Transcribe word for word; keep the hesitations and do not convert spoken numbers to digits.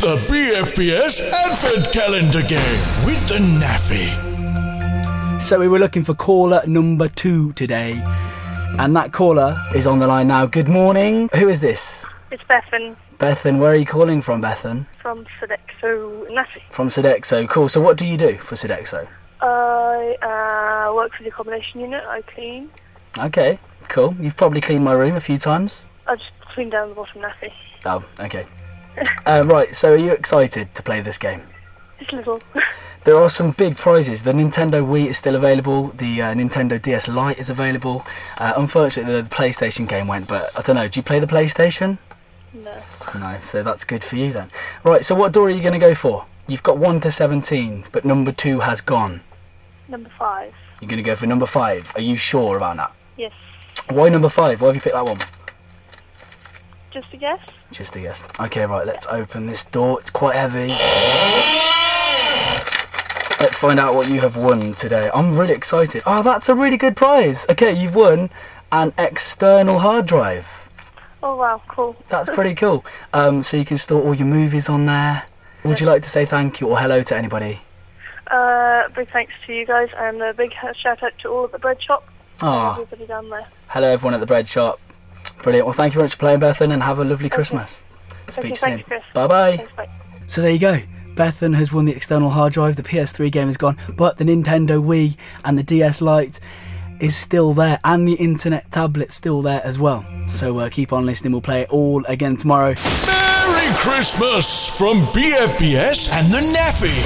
the B F B S Advent Calendar Game with the Naffy. So we were looking for caller number two today, and that caller is on the line now. Good morning. Who is this? It's Bethan. Bethan, where are you calling from, Bethan? From Sodexo Naffy. From Sodexo, cool. So what do you do for Sodexo? I uh, work for the accommodation unit. I clean. Okay, cool. You've probably cleaned my room a few times. I just clean down the bottom Naffy. Oh, okay. uh, right, so are you excited to play this game? Just a little. There are some big prizes. The Nintendo Wii is still available. The uh, Nintendo D S Lite is available. Uh, unfortunately, the PlayStation game went, but I don't know. Do you play the PlayStation? No. No, so that's good for you then. Right, so what door are you going to go for? You've got one to seventeen, but number two has gone. Number five. You're going to go for number five. Are you sure about that? Yes. Why number five? Why have you picked that one? Just a guess? Just a guess. Okay, right, let's open this door. It's quite heavy. Let's find out what you have won today. I'm really excited. Oh, that's a really good prize. Okay, you've won an external hard drive. Oh, wow, cool. That's pretty cool. Um, so you can store all your movies on there. Would you like to say thank you or hello to anybody? Uh, big thanks to you guys, and a big shout out to all at the bread shop. Oh, everybody down there. Hello everyone at the bread shop. Brilliant. Well, thank you very much for playing, Bethan, and have a lovely Christmas. Speak Okay, to you thanks, soon. Chris. Bye-bye. Thanks, bye. So there you go. Bethan has won the external hard drive. The P S three game is gone, but the Nintendo Wii and the D S Lite is still there, and the internet tablet's still there as well. So uh, keep on listening. We'll play it all again tomorrow. Merry Christmas from B F B S and the Naffy.